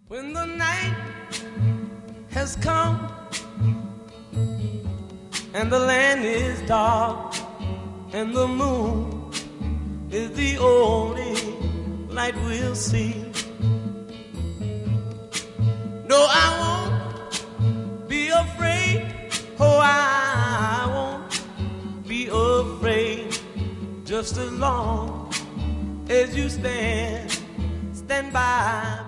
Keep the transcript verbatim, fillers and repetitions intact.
When the night has come and the land is dark and the moon is the only light we'll see. No, I won't be afraid. Oh, I won't be afraid. Just as long as you stand, stand by